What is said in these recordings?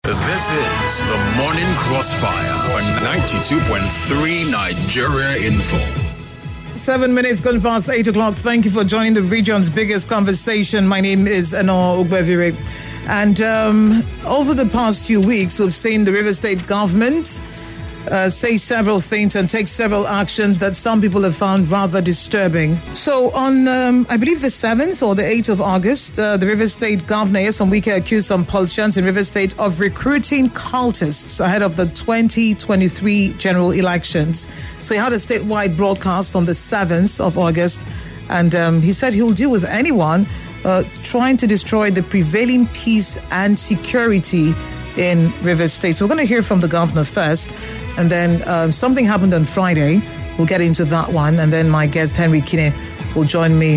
This is the Morning Crossfire on 92.3 Nigeria Info. 7 minutes gone past 8 o'clock. Thank you for joining the region's biggest conversation. My name is Ano Ogbevire. And over the past few weeks, we've seen the Rivers State government say several things and take several actions that some people have found rather disturbing. So on, I believe the 7th or the 8th of August, the Rivers State governor, Nyesom Wike, accused some politicians in Rivers State of recruiting cultists ahead of the 2023 general elections. So he had a statewide broadcast on the 7th of August, and he said he'll deal with anyone trying to destroy the prevailing peace and security in Rivers State. So we're going to hear from the governor first, and then something happened on Friday. We'll get into that one, and then my guest Henry Kine will join me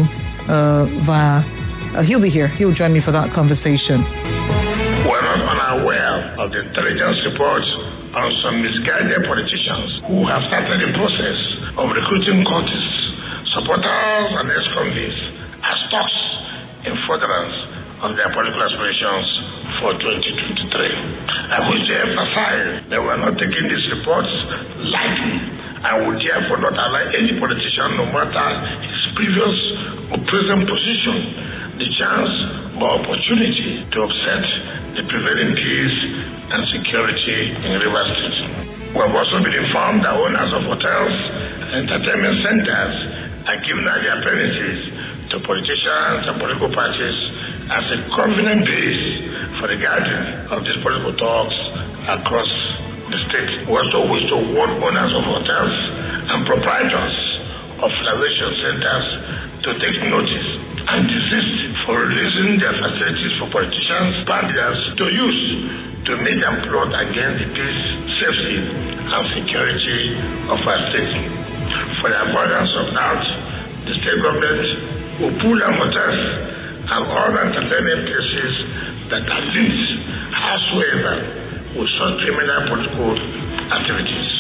via. He'll be here. He'll join me for that conversation. We're not unaware of the intelligence reports on some misguided politicians who have started the process of recruiting cultists, supporters, and ex-convicts as stocks in furtherance of their political aspirations for 2023. I wish to emphasize that we are not taking these reports lightly and would therefore not allow any politician, no matter his previous or present position, the chance or opportunity to upset the prevailing peace and security in Rivers State. We have also been informed that owners of hotels and entertainment centers are giving out their premises to politicians and political parties as a convenient base for the gathering of these political talks across the state. We also wish to warn owners of hotels and proprietors of celebration centers to take notice and desist for releasing their facilities for politicians, parties to use to make them plot against the peace, safety, and security of our state. For the avoidance of doubt, the state government will pull down hotels and all entertainment places that are linked, howsoever, with such criminal political activities.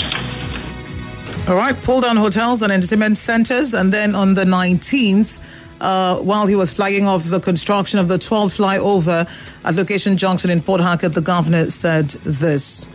All right, pull down hotels and entertainment centers. And then on the 19th, while he was flagging off the construction of the 12 flyover at Location Junction in Port Harcourt, the governor said this.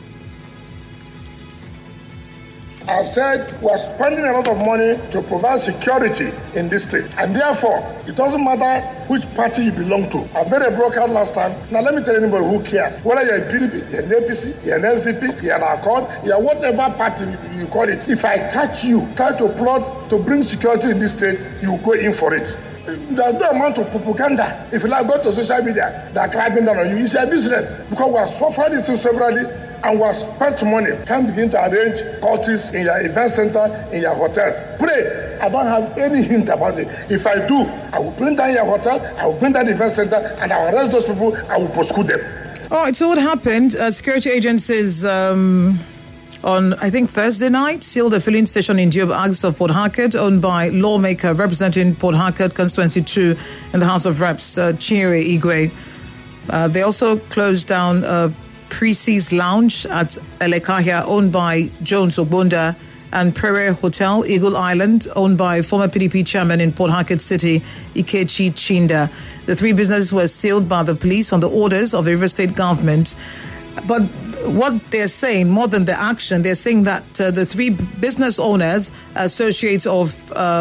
I've said we're spending a lot of money to provide security in this state. And therefore, it doesn't matter which party you belong to. I've made a broadcast last time. Now, let me tell anybody who cares. Whether you're in PDP, you're in APC, you're in NCP, you're in Accord, you're whatever party you call it. If I catch you try to plot to bring security in this state, you go in for it. There's no amount of propaganda. If you like, go to social media, they're clapping down on you. It's a business. Because we have suffered this thing severally, and we have spent money. Can begin to arrange cultists in your event center, in your hotel. Pray. I don't have any hint about it. If I do, I will bring down your hotel, I will bring down the event center, and I will arrest those people, I will prosecute them. All right, so what happened? Security agencies on, I think, Thursday night, sealed a filling station in Diob Ags of Port Harcourt, owned by lawmaker representing Port Harcourt Constituency 2 in the House of Reps, Chinyere Igwe. They also closed down a Pre-Seas Lounge at Elekahia, owned by Jones Ogbonda, and Prairie Hotel, Eagle Island, owned by former PDP chairman in Port Harcourt City, Ikechi Chinda. The three businesses were sealed by the police on the orders of the Rivers State government. But what they're saying, more than the action, they're saying that the three business owners, associates of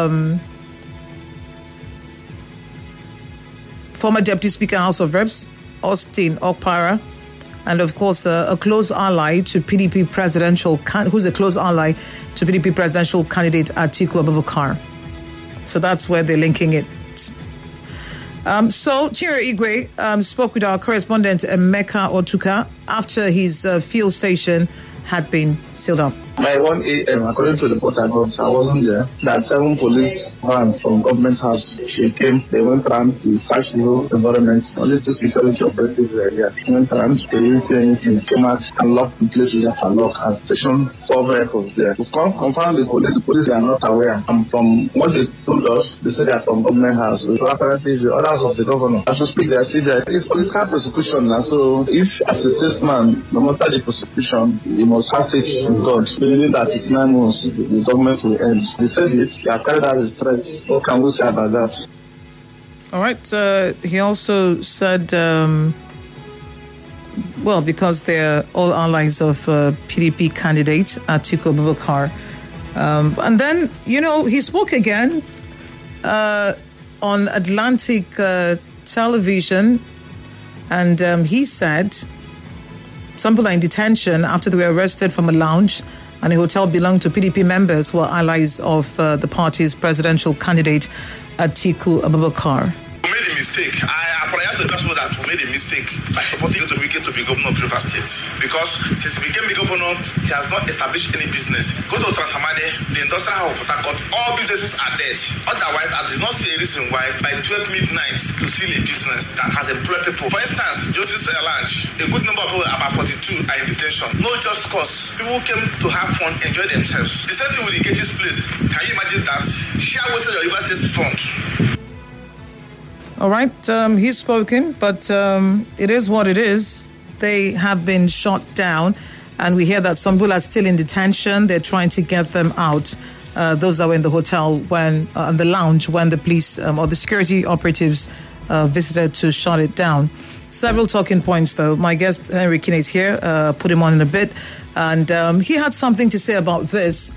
former Deputy Speaker, House of Reps, Austin Okpara, and of course a close ally to PDP presidential, who's a close ally to PDP presidential candidate Atiku Abubakar. So that's where they're linking it. So Chinyere Igwe spoke with our correspondent Emeka Otuka after his field station had been sealed off. By 1 a.m., according to the Port Harcourt, I wasn't there, that 7 police vans from government house, she came, they went around to search the whole environment, only 2 security operatives were here. They went around, they didn't see anything, came out and locked the place with a padlock and stationed 4 vehicles there. To confirm the police are not aware. And from what they told us, they said they are from government house. So apparently the orders of the governor, as we speak, they are still there. It's political persecution now, so if as a statesman, no matter the persecution, you must have faith in God. Believing that it's 9 months, the government will end. They said it, they have carried out the threat. What can we say about that? All right. He also said, Well, because they're all allies of PDP candidate Atiku Abubakar. And then, he spoke again on Atlantic television, and he said some people are in detention after they were arrested from a lounge and a hotel belonged to PDP members who are allies of the party's presidential candidate Atiku Abubakar. We made a mistake. I apologize to the people that we made a mistake by supporting Dr. Wike to be governor of Rivers State, because since he became the governor, he has not established any business. Go to Transamade, the industrial hub of Port Harcourt, all businesses are dead. Otherwise, I did not see a reason why by 12 midnight to seal a business that has employed people. For instance, Joseph Lounge, a good number of people, about 42, are in detention. No just cause. People came to have fun, enjoy themselves. The same thing with the Gages place. Can you imagine that? Share wasted your Rivers State fund. All right, he's spoken, but it is what it is. They have been shot down, and we hear that some people are still in detention. They're trying to get them out. Those that were in the hotel on the lounge when the police or the security operatives visited to shut it down. Several talking points, though. My guest, Henry Kinney, is here. Put him on in a bit. And he had something to say about this.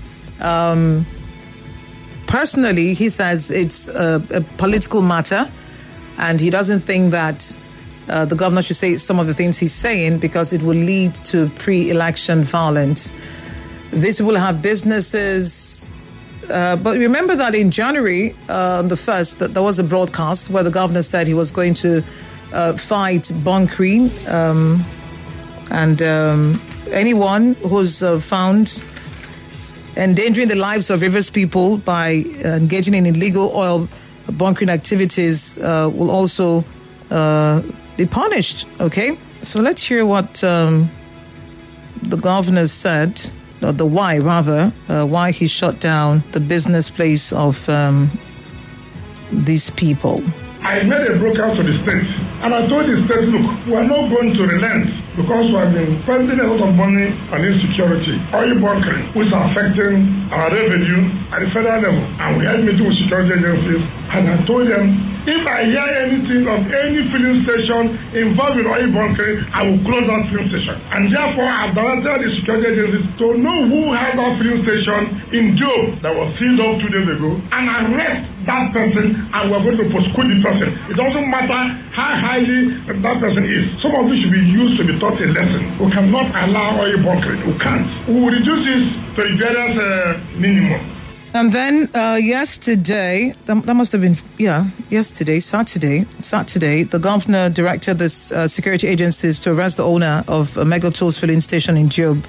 Personally, he says it's a political matter. And he doesn't think that the governor should say some of the things he's saying because it will lead to pre-election violence. These people have businesses. But remember that in January, on the 1st, that there was a broadcast where the governor said he was going to fight bunkering. And anyone who's found endangering the lives of Rivers people by engaging in illegal oil bunkering activities will also be punished. Okay, so let's hear what the governor said, or the why rather, why he shut down the business place of these people. I made a broadcast to the state, and I told the state, look, we are not going to relent because we have been spending a lot of money on insecurity, oil bunkering, which is affecting our revenue at the federal level. And we had meetings with security agencies, and I told them, if I hear anything of any filling station involved in oil bunkering, I will close that filling station. And therefore, I've directed the security agencies to know who has that filling station in Job that was sealed up 2 days ago, and arrest that person, and we're going to prosecute the person. It doesn't matter how highly that person is. Some of this should be used to be taught a lesson. We cannot allow oil bunkering. We can't. We will reduce this to the various minimum. And then yesterday, that must have been, Saturday, the governor directed the security agencies to arrest the owner of a Mega Tools filling station in Job,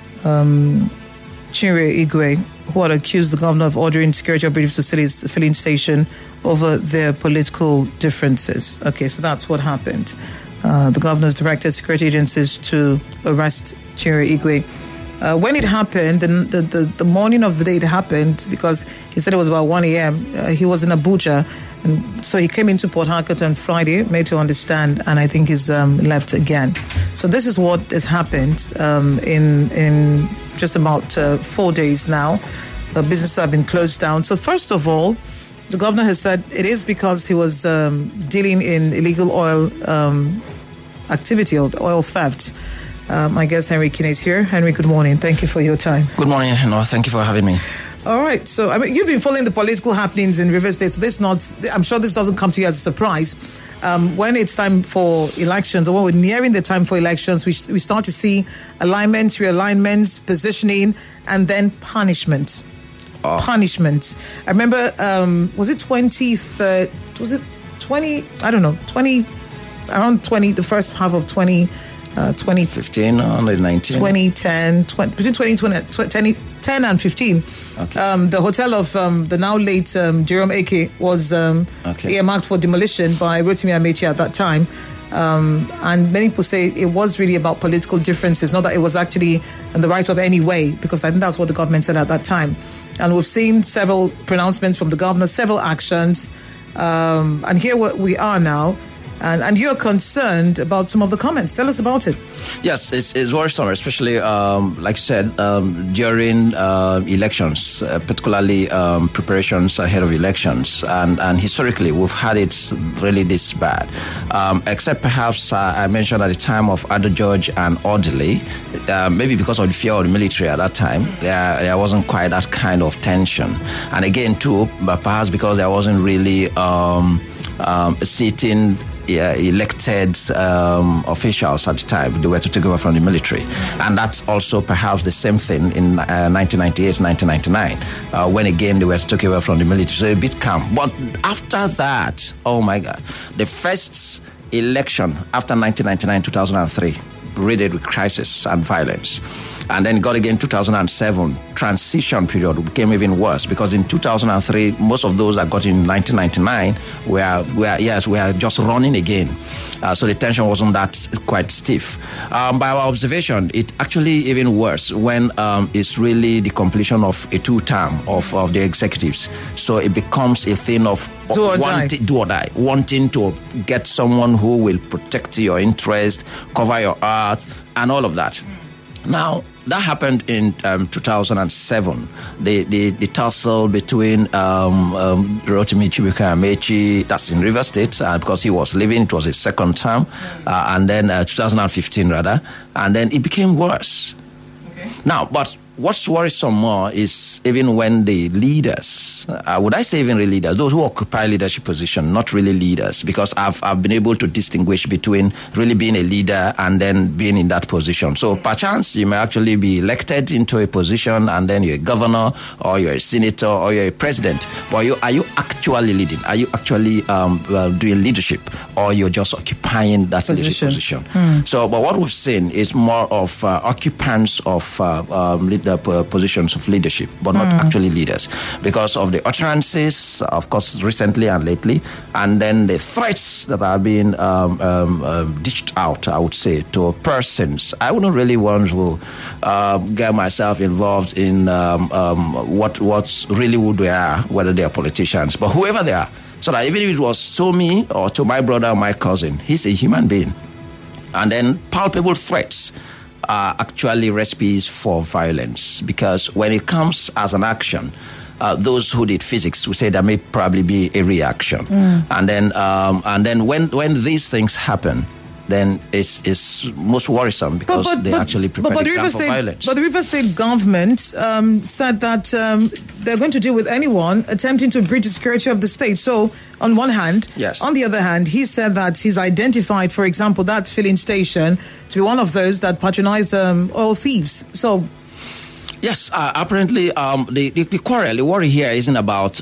Chinwe Igwe, who had accused the governor of ordering security operatives to seal his filling station over their political differences. Okay, so that's what happened. The governor's directed security agencies to arrest Chinwe Igwe. When it happened, the morning of the day it happened, because he said it was about 1 a.m., he was in Abuja, and so he came into Port Harcourt on Friday, made to understand, and I think he's left again. So this is what has happened in just about 4 days now. Businesses have been closed down. So first of all, the governor has said it is because he was dealing in illegal oil activity or oil theft. My guest, Henry Kinney, is here. Henry, good morning. Thank you for your time. Good morning, Hannah. Thank you for having me. All right. So, I mean, you've been following the political happenings in Rivers State. So I'm sure this doesn't come to you as a surprise. When it's time for elections, or when we're nearing the time for elections, we start to see alignments, realignments, positioning, and then punishment. Punishment. I remember, was it 20? I don't know, 20, around 20, the first half of 2015 or 19. 2010, between 2010 and 15. Okay. The hotel of the now late Jerome Eke was earmarked for demolition by Rotimi Amechi at that time. And many people say it was really about political differences, not that it was actually in the right of any way, because I think that's what the government said at that time. And we've seen several pronouncements from the governor, several actions. And here we are now. And you're concerned about some of the comments. Tell us about it. Yes, it's worrisome, especially, like you said, during elections, particularly preparations ahead of elections. And historically, we've had it really this bad. Except perhaps I mentioned at the time of Ado George and Audley, maybe because of the fear of the military at that time, there wasn't quite that kind of tension. And again, too, but perhaps because there wasn't really sitting elected officials at the time. They were to take over from the military. And that's also perhaps the same thing in 1998, 1999, when again they were to take over from the military. So a bit calm. But after that, oh my God, the first election after 1999, 2003, riddled with crisis and violence. And then got again 2007, transition period became even worse because in 2003, most of those that got in 1999 were just running again. So the tension wasn't that quite stiff. By our observation, it actually even worse when it's really the completion of a two-term of the executives. So it becomes a thing of do or die, wanting to get someone who will protect your interest, cover your art, and all of that. Now, that happened in 2007. The tussle between Rotimi Chibuike Amechi, that's in Rivers State, because he was leaving, it was his second term, and then 2015 rather, and then it became worse. Okay. Now, but what's worrisome more is even when the leaders, would I say even the leaders, those who occupy leadership position, not really leaders, because I've been able to distinguish between really being a leader and then being in that position. So perchance you may actually be elected into a position and then you're a governor or you're a senator or you're a president. But are you actually leading? Are you actually doing leadership, or you're just occupying that leadership position? So, but what we've seen is more of occupants of positions of leadership, but not actually leaders, because of the utterances, of course, recently and lately, and then the threats that are being dished out, I would say, to persons. I wouldn't really want to get myself involved in what's really who they are, whether they are politicians, but whoever they are. So that even if it was to me or to my brother or my cousin, he's a human being. And then palpable threats are actually recipes for violence, because when it comes as an action, those who did physics would say there may probably be a reaction, and then when these things happen, then it's most worrisome because they actually prepare the ground for violence. But the Rivers State government said that they're going to deal with anyone attempting to breach the security of the state. So, on one hand, yes. On the other hand, he said that he's identified, for example, that filling station to be one of those that patronize oil thieves. So, yes, apparently the quarrel, the worry here isn't about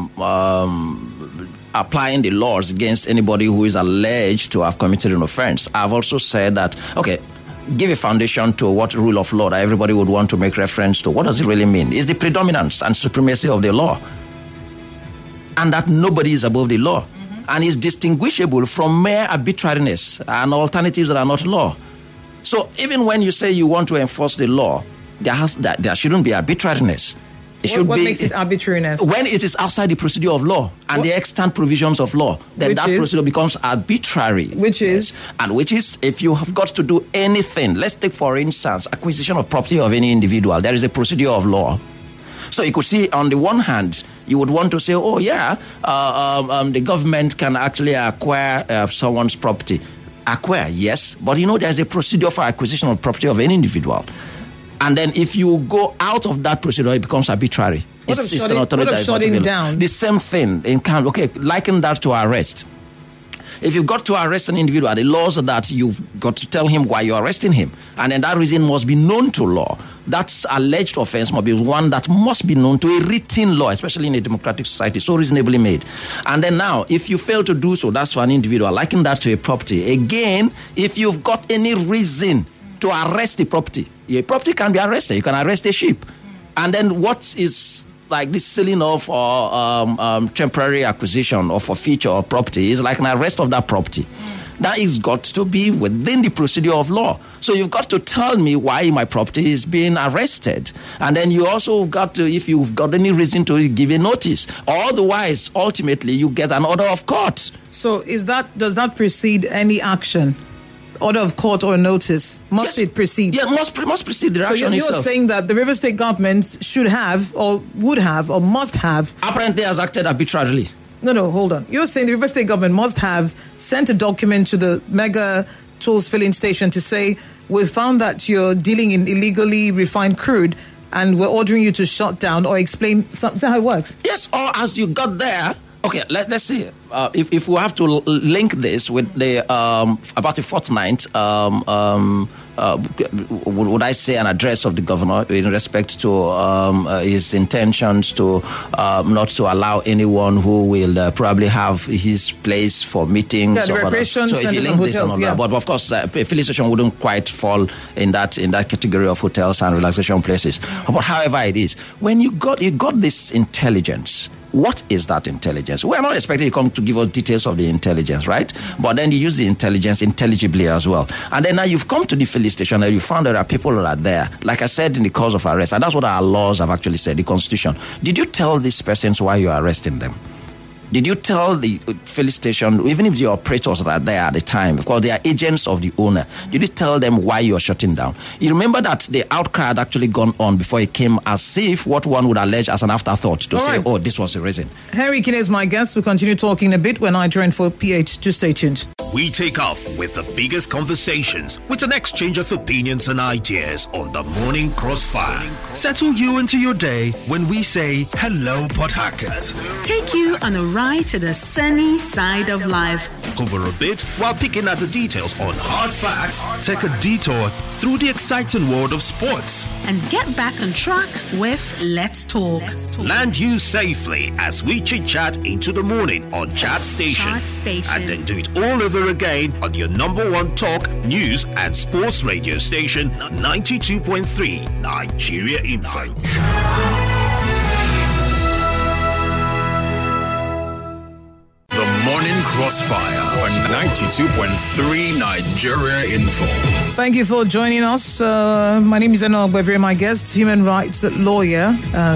applying the laws against anybody who is alleged to have committed an offense. I've also said that, okay, give a foundation to what rule of law that everybody would want to make reference to. What does it really mean? It's the predominance and supremacy of the law, and that nobody is above the law, and is distinguishable from mere arbitrariness and alternatives that are not law. So even when you say you want to enforce the law, there shouldn't be arbitrariness. What makes it arbitrariness? When it is outside the procedure of law and the extant provisions of law, then that procedure becomes arbitrary. Which is? And which is, if you have got to do anything, let's take, for instance, acquisition of property of any individual, there is a procedure of law. So you could see, on the one hand, you would want to say, oh yeah, the government can actually acquire someone's property. Acquire, yes, but there's a procedure for acquisition of property of any individual. And then if you go out of that procedure, it becomes arbitrary. What of shutting down? The same thing. Liken that to arrest. If you got to arrest an individual, the laws are that you've got to tell him why you're arresting him. And then that reason must be known to law. That alleged offense must be one that must be known to a written law, especially in a democratic society, so reasonably made. And then now, if you fail to do so, that's for an individual. Liken that to a property. Again, if you've got any reason to arrest the property, your property can be arrested. You can arrest a sheep. And then what is like this selling of or temporary acquisition or forfeiture of property is like an arrest of that property. That is got to be within the procedure of law. So you've got to tell me why my property is being arrested. And then you also got to, if you've got any reason to give a notice. Otherwise, ultimately, you get an order of court. So does that precede any action? Order of court or notice? Must it precede? Yeah, must precede the action itself. So you're saying that the River State government should have, or would have, or must have... Apparently has acted arbitrarily. No, hold on. You're saying the River State government must have sent a document to the Mega Tools filling station to say, we found that you're dealing in illegally refined crude and we're ordering you to shut down, or explain. Is that how it works? Yes, or as you got there... Okay, let's see. If we have to link this with the about a fortnight, would I say an address of the governor in respect to his intentions to not to allow anyone who will probably have his place for meetings. Yeah, the recreation centers and hotels. Yeah. But of course, a filling station wouldn't quite fall in that category of hotels and relaxation places. But however it is, when you got this intelligence. What is that intelligence? We are not expecting you to come to give us details of the intelligence, right? But then you use the intelligence intelligibly as well. And then now you've come to the filling station and you found there are people that are there. Like I said, in the cause of arrest, and that's what our laws have actually said, the Constitution. Did you tell these persons why you're arresting them? Did you tell the filling station, even if the operators that are there at the time, because they are agents of the owner, did you tell them why you're shutting down? You remember that the outcry had actually gone on before it came, as if what one would allege as an afterthought to say, oh, this was the reason. Henry Kine is my guest. We'll continue talking a bit when I join for PH. Do stay tuned. We take off with the biggest conversations with an exchange of opinions and ideas on the Morning Crossfire. Settle you into your day when we say hello, Port Harcourt. Take you on a ride to the sunny side of life. Over a bit while picking at the details on hard facts. Take a detour through the exciting world of sports. And get back on track with Let's Talk. Land you safely as we chit-chat into the morning on Chat Station. And then do it all over again on your number one talk, news and sports radio station, 92.3 Nigeria Info. Morning Crossfire on 92.3 Nigeria Info. Thank you for joining us. My name is Enoch Bevere. My guest, human rights lawyer,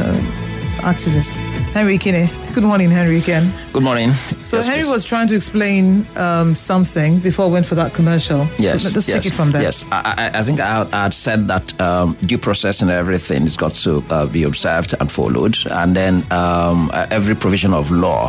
activist, Henry Kine. Good morning, Henry, again. Good morning. So yes, Henry please. was trying to explain something before we went for that commercial. Yes. So let's take it from there. Yes. I think I had said that due process and everything has got to be observed and followed. And then every provision of law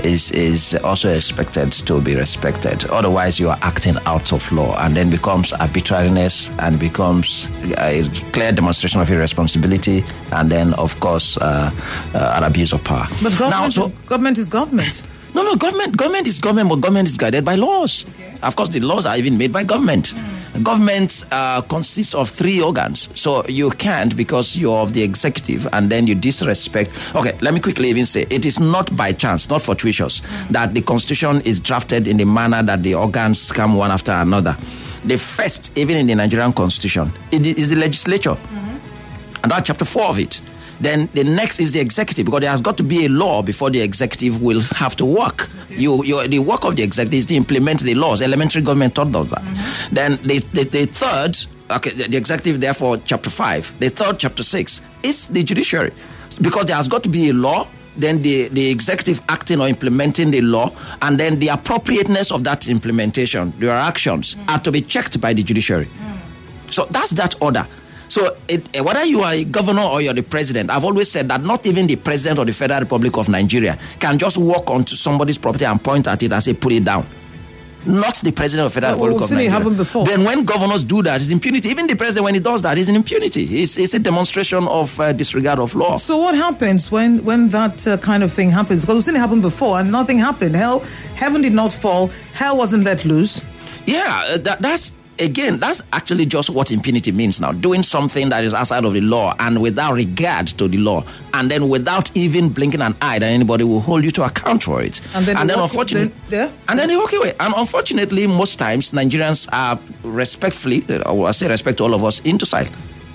is also expected to be respected. Otherwise, you are acting out of law, and then becomes arbitrariness and becomes a clear demonstration of irresponsibility, and then, of course, an abuse of power. But government is government. No, government is government, but government is guided by laws. Okay. Of course, the laws are even made by government. Government consists of three organs. So you can't, because you're of the executive, and then you disrespect. Okay, let me quickly even say, it is not by chance, not fortuitous, that the Constitution is drafted in the manner that the organs come one after another. The first, even in the Nigerian Constitution, it is the legislature. And that's chapter 4 of it. Then the next is the executive, because there has got to be a law before the executive will have to work. The work of the executive is to implement the laws. Elementary government taught us that. Then the third, the executive, therefore, chapter 5. The third, chapter 6, is the judiciary, because there has got to be a law. Then the executive acting or implementing the law, and then the appropriateness of that implementation, their actions, are to be checked by the judiciary. So that's that order. So whether you are a governor or you're the president, I've always said that not even the president of the Federal Republic of Nigeria can just walk onto somebody's property and point at it and say, put it down. Not the president of the Federal Republic of Nigeria. Happened before. Then when governors do that, it's impunity. Even the president, when he does that, it's an impunity. It's a demonstration of disregard of law. So what happens when that kind of thing happens? Because we've seen it happen before and nothing happened. Heaven did not fall. Hell wasn't let loose. Yeah, that's actually just what impunity means now. Doing something that is outside of the law and without regard to the law, and then without even blinking an eye that anybody will hold you to account for it. And then unfortunately, and then they walk away. And unfortunately, most times Nigerians are respectfully, I say respect to all of us, indocile.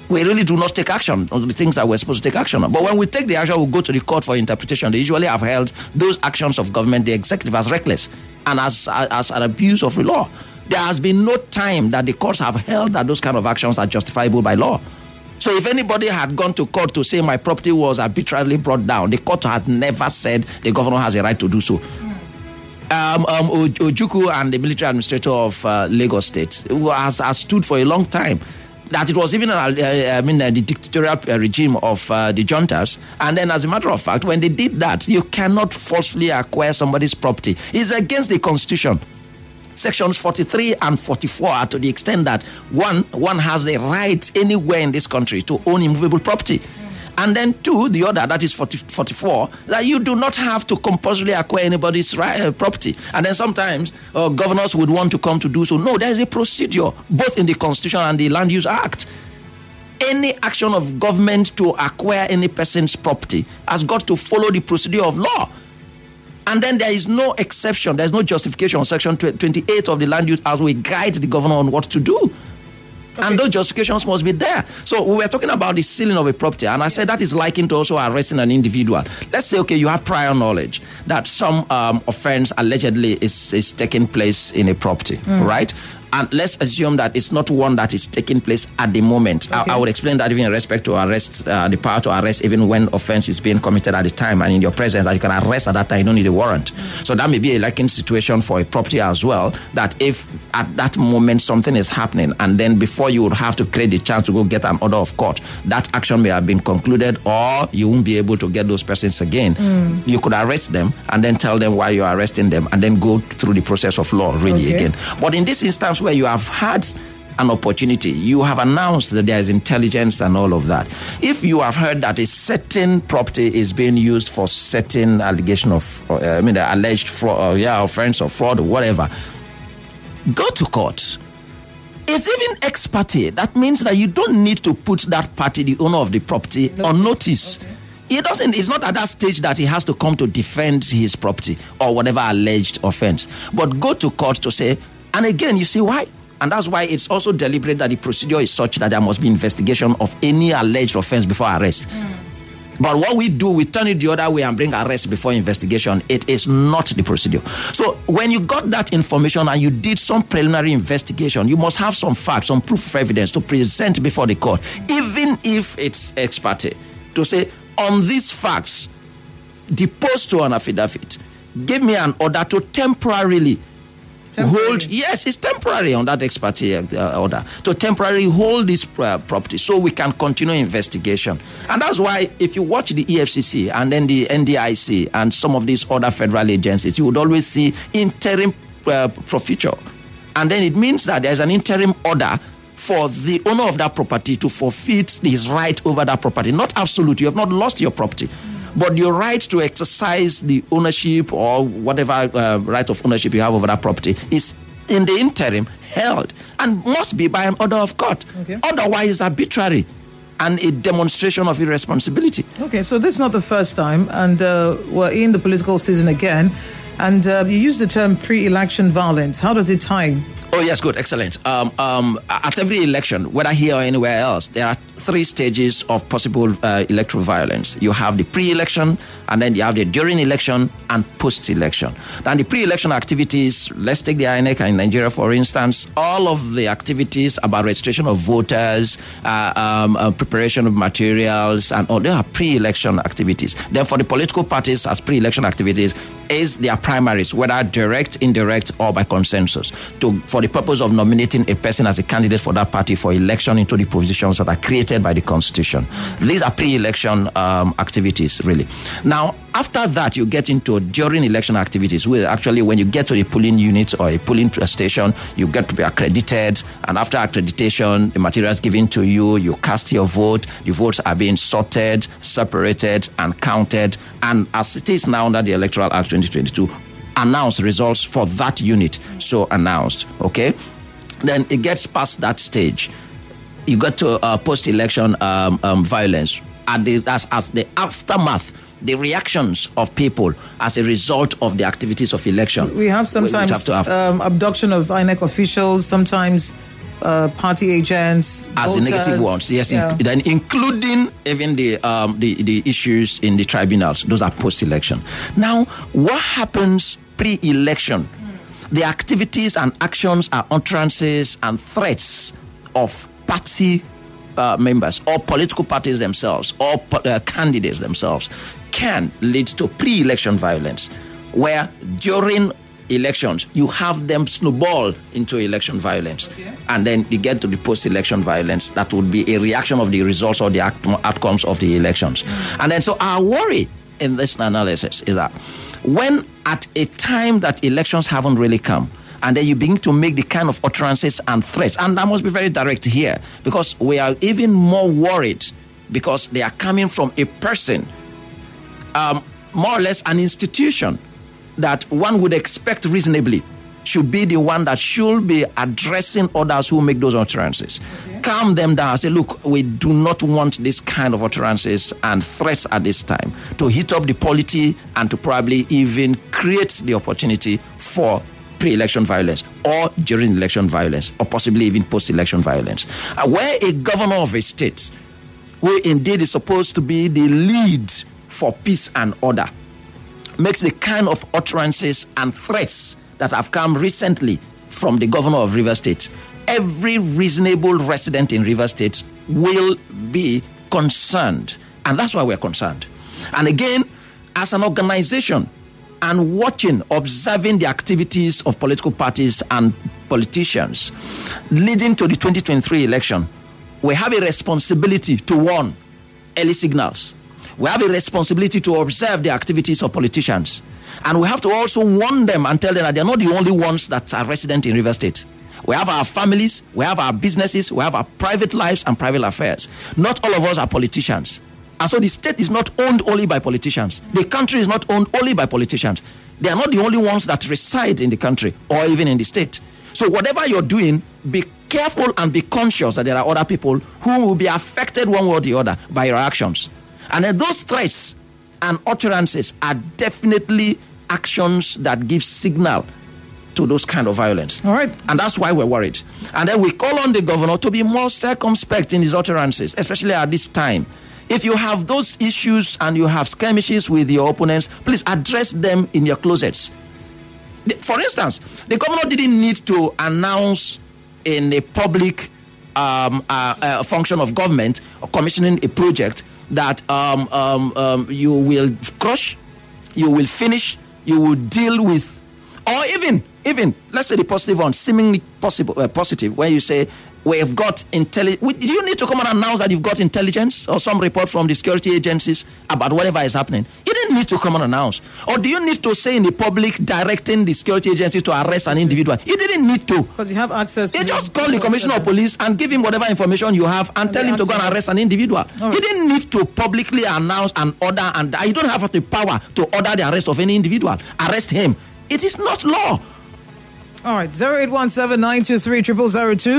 we really do not take action on the things that we're supposed to take action on. But when we take the action, we go to the court for interpretation. They usually have held those actions of government, the executive, as reckless and as an abuse of the law. There has been no time that the courts have held that those kind of actions are justifiable by law. So if anybody had gone to court to say my property was arbitrarily brought down, the court had never said the governor has a right to do so. Ojukwu and the military administrator of Lagos State, who has stood for a long time that it was even the dictatorial regime of the juntas. And then, as a matter of fact, when they did that, you cannot forcefully acquire somebody's property. It's against the Constitution. Sections 43 and 44 are to the extent that one has the right anywhere in this country to own immovable property. And then two, the other, that is 44, that you do not have to compulsorily acquire anybody's property. And then sometimes governors would want to come to do so. No, there is a procedure, both in the Constitution and the Land Use Act. Any action of government to acquire any person's property has got to follow the procedure of law. And then there is no exception, there is no justification on Section 28 of the Land Use Act will guide the governor on what to do. Okay. And those justifications must be there. So we were talking about the sealing of a property, and I said that is likened to also arresting an individual. Let's say, okay, you have prior knowledge that some offense allegedly is taking place in a property, right? And let's assume that it's not one that is taking place at the moment. Okay. I would explain that even in respect to arrest, the power to arrest even when offense is being committed at the time and in your presence, that you can arrest at that time, you don't need a warrant. So that may be a likened situation for a property as well, that if at that moment something is happening and then before you would have to create the chance to go get an order of court, that action may have been concluded or you won't be able to get those persons again. You could arrest them and then tell them why you're arresting them and then go through the process of law really again. But in this instance where you have had an opportunity, you have announced that there is intelligence and all of that. If you have heard that a certain property is being used for certain allegation of, alleged fraud, offense or fraud or whatever, go to court. It's even ex parte. That means that you don't need to put that party, the owner of the property, on notice. Okay. It's not at that stage that he has to come to defend his property or whatever alleged offense. But go to court to say, and again, you see why? And that's why it's also deliberate that the procedure is such that there must be investigation of any alleged offense before arrest. But what we do, we turn it the other way and bring arrest before investigation. It is not the procedure. So when you got that information and you did some preliminary investigation, you must have some facts, some proof of evidence to present before the court, even if it's ex parte, to say, on these facts, depose to an affidavit, give me an order to temporarily hold, yes, it's temporary on that ex parte order, to temporarily hold this property so we can continue investigation. And that's why if you watch the EFCC and then the NDIC and some of these other federal agencies, you would always see interim forfeiture. And then it means that there's an interim order for the owner of that property to forfeit his right over that property. Not absolute, you have not lost your property. But your right to exercise the ownership or whatever right of ownership you have over that property is in the interim held and must be by an order of court. Okay. Otherwise, arbitrary and a demonstration of irresponsibility. Okay, so this is not the first time, and we're in the political season again. And you use the term pre-election violence. How does it tie in? Oh, yes, good, excellent. At every election, whether here or anywhere else, there are three stages of possible electoral violence. You have the pre-election, and then you have the during election and post-election. Then the pre-election activities, let's take the INEC in Nigeria, for instance, all of the activities about registration of voters, preparation of materials, and all, they are pre-election activities. Then for the political parties as pre-election activities, is their primaries, whether direct, indirect, or by consensus, for the purpose of nominating a person as a candidate for that party for election into the positions that are created by the Constitution. These are pre-election activities, really. Now, after that, you get into during election activities, where actually when you get to a polling unit or a polling station, you get to be accredited, and after accreditation, the materials given to you, you cast your vote, the votes are being sorted, separated, and counted, and as it is now under the Electoral Act 2022, announce results for that unit. So announced, okay? Then it gets past that stage. You got to post-election violence as the aftermath, the reactions of people as a result of the activities of election. We have sometimes abduction of INEC officials, sometimes party agents, as voters, the negative ones. Yes, then including even the issues in the tribunals. Those are post-election. Now, what happens pre-election? The activities and actions are utterances and threats of party members or political parties themselves or candidates themselves can lead to pre-election violence, where during elections you have them snowball into election violence, and then you get to the post-election violence that would be a reaction of the results or the outcomes of the elections. And then so our worry in this analysis is that when at a time that elections haven't really come, and then you begin to make the kind of utterances and threats, and I must be very direct here, because we are even more worried because they are coming from a person, more or less an institution that one would expect reasonably should be the one that should be addressing others who make those utterances. Calm them down and say, look, we do not want this kind of utterances and threats at this time to heat up the polity and to probably even create the opportunity for pre-election violence or during election violence or possibly even post-election violence. Where a governor of a state, who indeed is supposed to be the lead for peace and order, makes the kind of utterances and threats that have come recently from the governor of Rivers State, every reasonable resident in Rivers State will be concerned. And that's why we're concerned. And again, as an organization, and watching, observing the activities of political parties and politicians leading to the 2023 election, we have a responsibility to warn early signals. We have a responsibility to observe the activities of politicians. And we have to also warn them and tell them that they're not the only ones that are resident in Rivers State. We have our families, we have our businesses, we have our private lives and private affairs. Not all of us are politicians. And so the state is not owned only by politicians. The country is not owned only by politicians. They are not the only ones that reside in the country or even in the state. So whatever you're doing, be careful and be conscious that there are other people who will be affected one way or the other by your actions. And then those threats and utterances are definitely actions that give signal to those kind of violence. All right. And that's why we're worried. And then we call on the governor to be more circumspect in his utterances, especially at this time. If you have those issues and you have skirmishes with your opponents, please address them in your closets. For instance, the governor didn't need to announce in a public function of government or commissioning a project that you will crush, you will finish, you will deal with, or even let's say the positive one, seemingly positive, where you say we have got intelligence. Do you need to come and announce that you've got intelligence or some report from the security agencies about whatever is happening? You didn't need to come and announce. Or do you need to say in the public directing the security agencies to arrest an individual? You didn't need to. Because you have access. You just call the commissioner of police and give him whatever information you have and tell him to go and arrest an individual. Right. You didn't need to publicly announce an order, and you don't have the power to order the arrest of any individual. Arrest him. It is not law. All right, 0817-923-0002,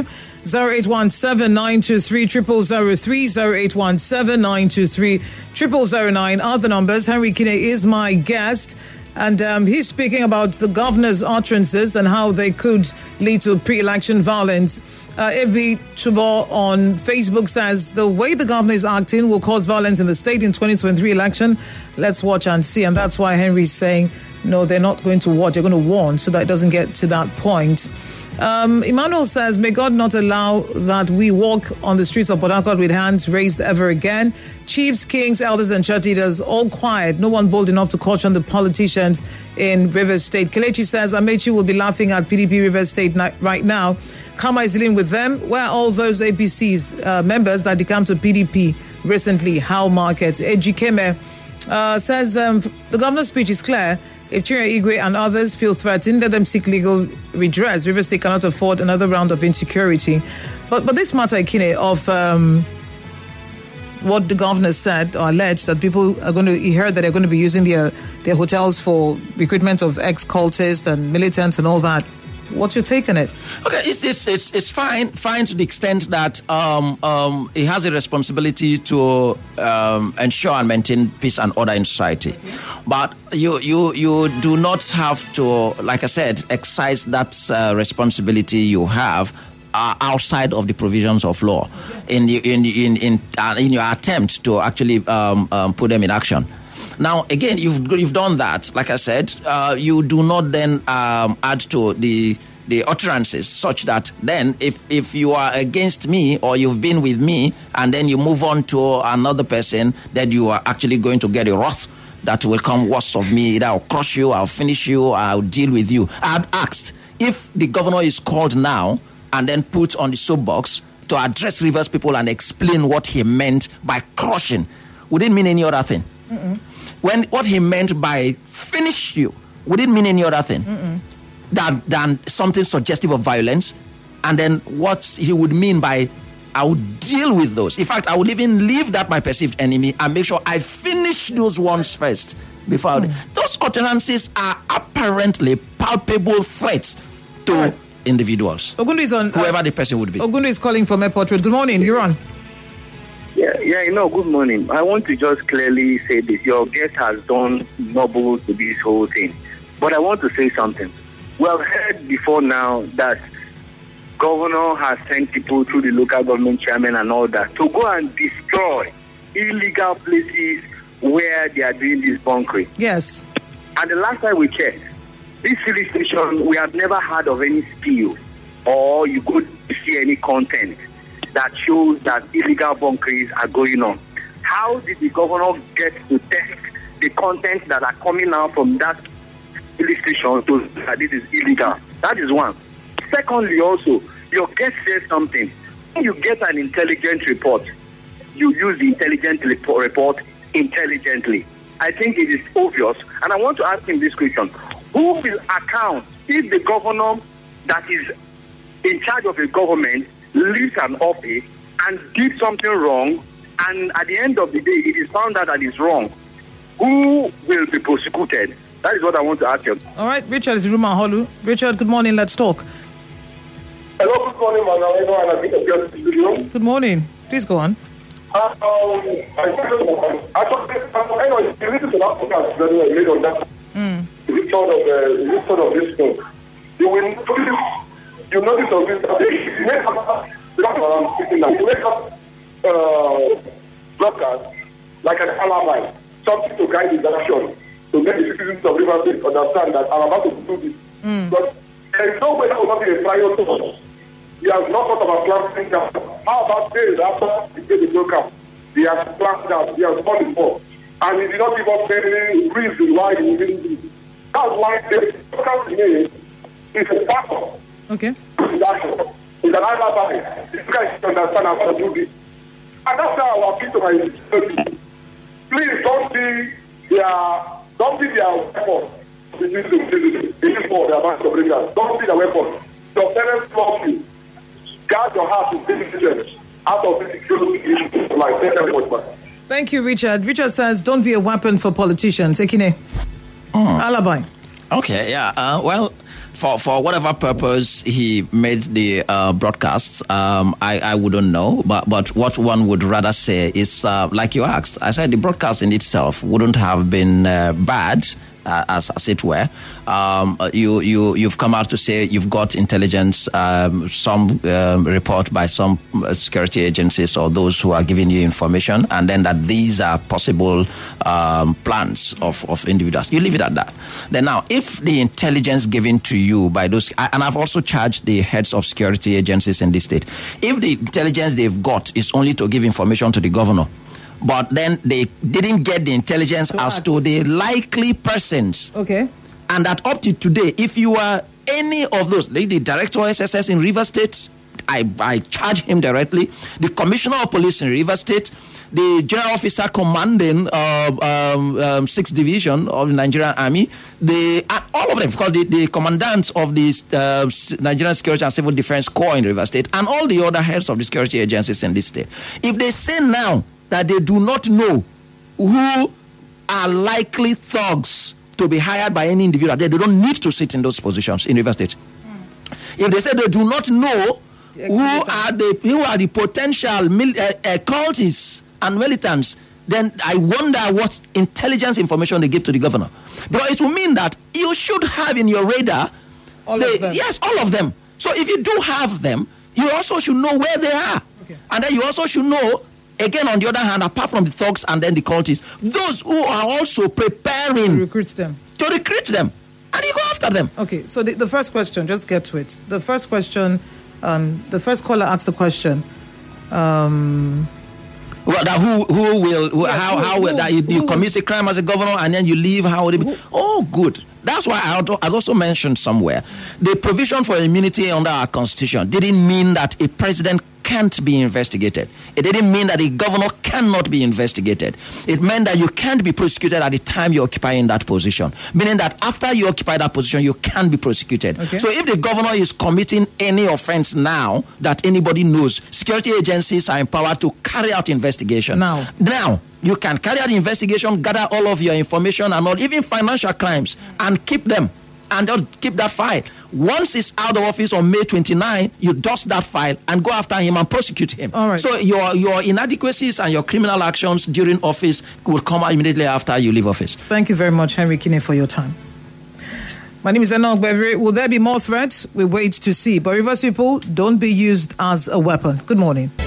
0817-923-0003, 0817-923-0009 are the numbers. Henry Kine is my guest, and he's speaking about the governor's utterances and how they could lead to pre-election violence. Ebi Chubo on Facebook says, the way the governor is acting will cause violence in the state in 2023 election. Let's watch and see. And that's why Henry's saying, no, they're not going to watch. They're going to warn so that it doesn't get to that point. Emmanuel says, may God not allow that we walk on the streets of Port Harcourt with hands raised ever again. Chiefs, kings, elders, and church leaders, all quiet. No one bold enough to caution the politicians in Rivers State. Kelechi says, Amechi will be laughing at PDP Rivers State right now. Kama is dealing with them. Where are all those APC's members that decamped to PDP recently? How markets? Ejikeme says, the governor's speech is clear. If Chinua Igwe and others feel threatened, let them seek legal redress. Rivers State cannot afford another round of insecurity. But this matter, Ikine, of what the governor said or alleged that people are going to, he heard that they're going to be using their hotels for recruitment of ex-cultists and militants and all that. What's your take on it? Okay, it's fine to the extent that it has a responsibility to ensure and maintain peace and order in society. Okay. But you do not have to, like I said, exercise that responsibility you have outside of the provisions of law in your attempt to actually put them in action. Now, again, you've done that. Like I said, you do not then add to the utterances such that then if you are against me or you've been with me and then you move on to another person, then you are actually going to get a wrath that will come worse of me. Either I'll crush you, I'll finish you, I'll deal with you. I've asked if the governor is called now and then put on the soapbox to address Rivers people and explain what he meant by crushing. Would it mean any other thing? When what he meant by finish you, would it mean any other thing than something suggestive of violence? And then what he would mean by I would deal with those. In fact, I would even leave that my perceived enemy and make sure I finish those ones first before those utterances are apparently palpable threats to individuals. Ogundu is on. Whoever the person would be. Ogundu is calling from Airport Road. Good morning. You're on. Good morning. I want to just clearly say this. Your guest has done noble to this whole thing. But I want to say something. We have heard before now that governor has sent people through the local government chairman and all that to go and destroy illegal places where they are doing this bunkering. Yes. And the last time we checked, this filling station, we have never heard of any spill or you could see any content that shows that illegal bunkerings are going on. How did the governor get to test the content that are coming out from that filling station to that this is illegal? That is one. Secondly, also, your guest says something. When you get an intelligent report, you use the intelligent report intelligently. I think it is obvious. And I want to ask him this question. Who will account if the governor that is in charge of the government leaves an office and did something wrong, and at the end of the day, it is found out that it's wrong? Who will be prosecuted? That is what I want to ask you. All right, Richard is Ruma Holu. Richard, good morning. Let's talk. Hello, good morning, Good morning. Please go on. You notice of this. You make up broadcast like an alibi, something to guide his action, to make the citizens of Rivers State understand that I'm about to do this. But there is no way that will not be a prior to us. He has not thought about planting down. How about days after the broke up? He has planned down. He has gone before. And he did not give us any reason why he didn't do it. That's why the broadcast name is a backup. Okay. It's an alibi. You guys understand how to do this. And that's how our people are in. Please don't be their weapon. This is for their bank of bringers. Don't be their weapon. Your parents love you. Guard your heart with diligence out of this security like that. Thank you, Richard. Richard says, don't be a weapon for politicians. Ekine. Alibi. Okay, yeah. Well, for whatever purpose he made the broadcasts, I wouldn't know. But what one would rather say is, like you asked, I said the broadcast in itself wouldn't have been bad, as it were. You've come out to say you've got intelligence, some report by some security agencies or those who are giving you information, and then that these are possible plans of individuals. You leave it at that. Then now, if the intelligence given to you by those, and I've also charged the heads of security agencies in this state, if the intelligence they've got is only to give information to the governor, but then they didn't get the intelligence as to the likely persons. Okay. And that up to today, if you are any of those, the director of SSS in Rivers State, I charge him directly. The commissioner of police in Rivers State, the general officer commanding 6th Division of the Nigerian Army, all of them, because the commandants of the Nigerian Security and Civil Defense Corps in Rivers State, and all the other heads of the security agencies in this state. If they say now that they do not know who are likely thugs to be hired by any individual, they don't need to sit in those positions in Rivers State. If they say they do not know who are the potential cultists and militants, then I wonder what intelligence information they give to the governor. But it will mean that you should have in your radar all of them. Yes, all of them. So if you do have them, you also should know where they are. Okay. And then you also should know, again, on the other hand, apart from the thugs and then the cultists, those who are also preparing to recruit them. And you go after them. Okay, so the first question, just get to it. The first question, the first caller asked the question. Well, that you commit a crime as a governor and then you leave, how would it be? Oh, good. That's why I also mentioned somewhere, the provision for immunity under our constitution didn't mean that a president can't be investigated. It didn't mean that a governor cannot be investigated. It meant that you can't be prosecuted at the time you're occupying that position, meaning that after you occupy that position, you can be prosecuted. Okay. So if the governor is committing any offense now that anybody knows, security agencies are empowered to carry out investigation. Now, you can carry out the investigation, gather all of your information and all, even financial crimes, and keep them. And keep that file. Once he's out of office on May 29, you dust that file and go after him and prosecute him. All right. So your inadequacies and your criminal actions during office will come out immediately after you leave office. Thank you very much, Henry Kinney, for your time. My name is Enoch Bevere. Will there be more threats? We wait to see. But Rivers people, don't be used as a weapon. Good morning.